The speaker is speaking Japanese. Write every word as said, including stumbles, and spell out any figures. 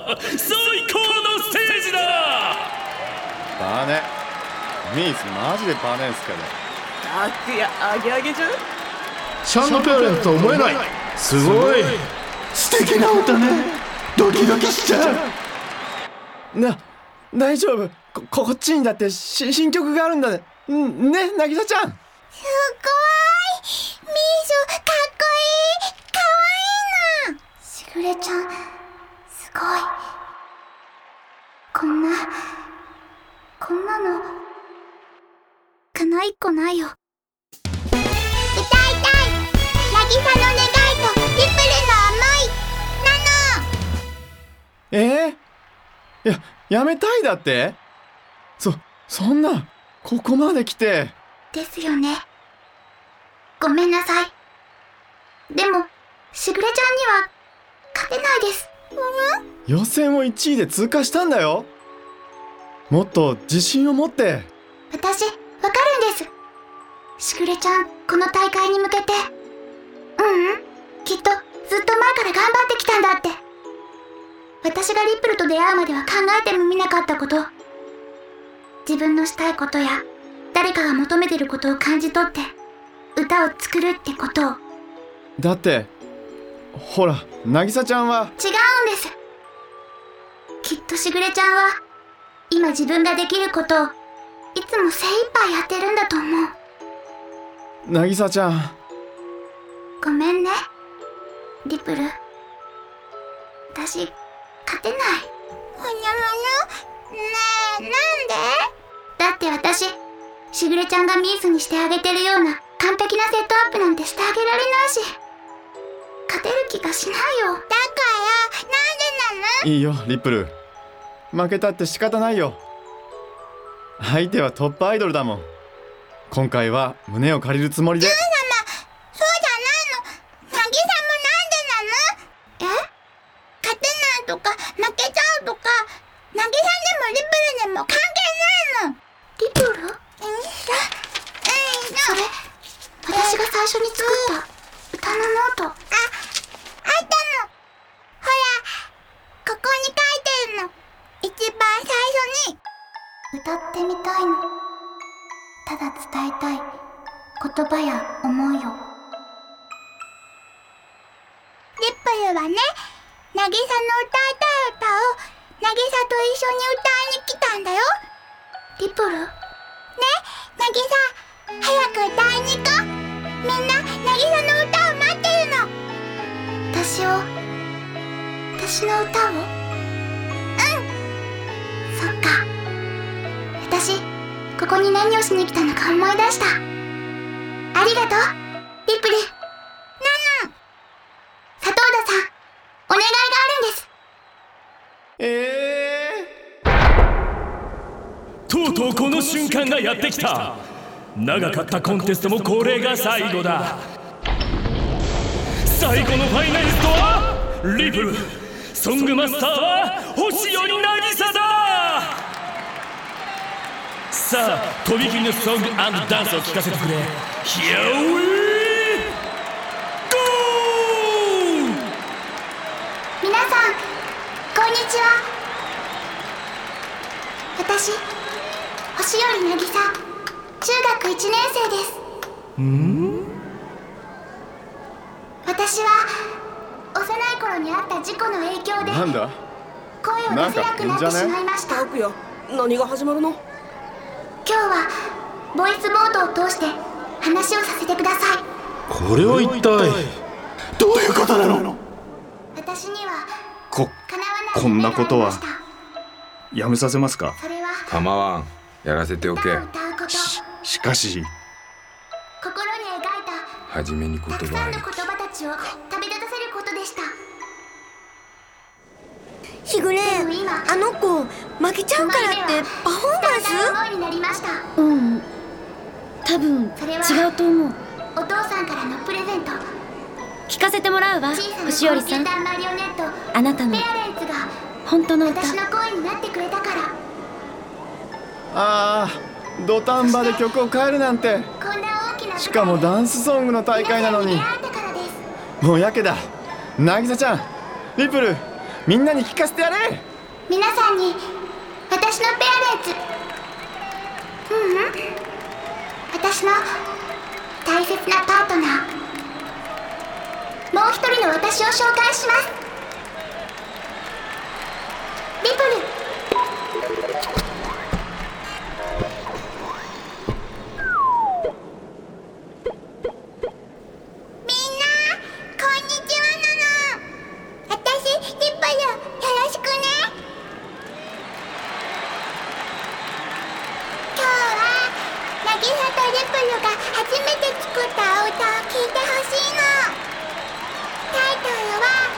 高のステージだ。 バネミースマジでバネんすけど。 たくやアゲアゲじゃん。 シャンドペアレントと思えない。すごい素敵な歌ね。ドキドキしちゃう。 な、大丈夫。こ、こっちにだってし新曲があるんだね。んね、なぎさちゃん。 すごい。ミーショかっこいい。かわいいな。しぐれちゃんすごい。こんなこんなの叶いっこないよ。歌いたい。なぎさの願いとリプルの想いなの。 えー、いや、やめたいだって。そ、そんなここまで来て。 ですよね。ごめんなさい。でもしぐれちゃんには勝てないです。うん、 予選をいちいで通過したんだよ。もっと自信を持って。 私わかるんです。しぐれちゃんこの大会に向けて、ううんきっとずっと前から頑張ってきたんだって。私がリップルと出会うまでは考えてもみなかったこと、自分のしたいことや誰かが求めてることを感じ取って歌を作るってことを。 だってほら、なぎさちゃんは。 違うんです。きっとしぐれちゃんは今自分ができることをいつも精一杯やってるんだと思う。 なぎさちゃん、 ごめんねリプル。私勝てない。ほにゃほにゃ。ねえ、なんで？だって私しぐれちゃんがミースにしてあげてるような完璧なセットアップなんてしてあげられないし、勝てる気がしないよ。だからなんでなの？ いいよリップル、負けたって仕方ないよ。相手はトップアイドルだもん。今回は胸を借りるつもりで。 ジュン様、そうじゃないの。なぎさもなんでなの？え？勝てないとか負けちゃうとか、なぎさでもリプルでも関係ないの。リプル？うん、それ私が最初に作った歌のノート。あ、あったの。ほら、ここに書いてるの。一番最初に。歌ってみたいの。ただ伝えたい言葉や思いを。リップルはね、なぎさの歌いたい歌をなぎさと一緒に歌いに来たんだよ。リプル？ね、なぎさ、早く歌いに行こう。みんな、なぎさの歌を待ってるの。私を、私の歌を？うん。そっか。私、ここに何をしに来たのか思い出した。ありがとう、リプル。なの。佐藤田さん、お願いがあるんです。 えー、とうとうこの瞬間がやってきた。長かったコンテストもこれが最後だ。最後のファイナリストはリプル、ソングマスターは星寄渚だ。さあ、とびきりのソング&ダンスを聴かせてくれ。 Here we go。 皆さんこんにちは。私、星寄渚、中学いちねん生です。 ん？ 私は幼い頃にあった事故の影響でなんだ、 声を出せなくなってしまいました。 たくや、何が始まるの？ 今日はボイスボードを通して話をさせてください。 これは一体どういうことなの？ 私にはこ、 叶わないこんなことは夢がありました。 やめさせますか？ それは構わん、やらせておけ。 歌を歌うこと。 し、しかし心に描いたはじめに言たくさんの言葉あり。 葉たちを旅立たせることでした。 しぐれ、あの子負けちゃうからってパフォーマンス？ 伝えたい思いになりました。 うん、多分それは違うと思う。 お父さんからのプレゼント。 聞かせてもらうわ、 小さなコン星寄さん。 ピューターマリオネットあなたのペアレンツが本当の歌。 私の声になってくれたから。 あー、土壇場で曲を変えるなんて。 こんな大きなしかもダンスソングの大会なのに。 皆さんに出会えたからです。 もうやけだ。なぎさちゃん、リプル、 みんなに聞かせてやれ。 皆さんに私のペアレンツ、ううん私の大切なパートナー、もう一人の私を紹介します。リプル。渚とリプルが初めて作ったお歌を聴いてほしいの。タイトルは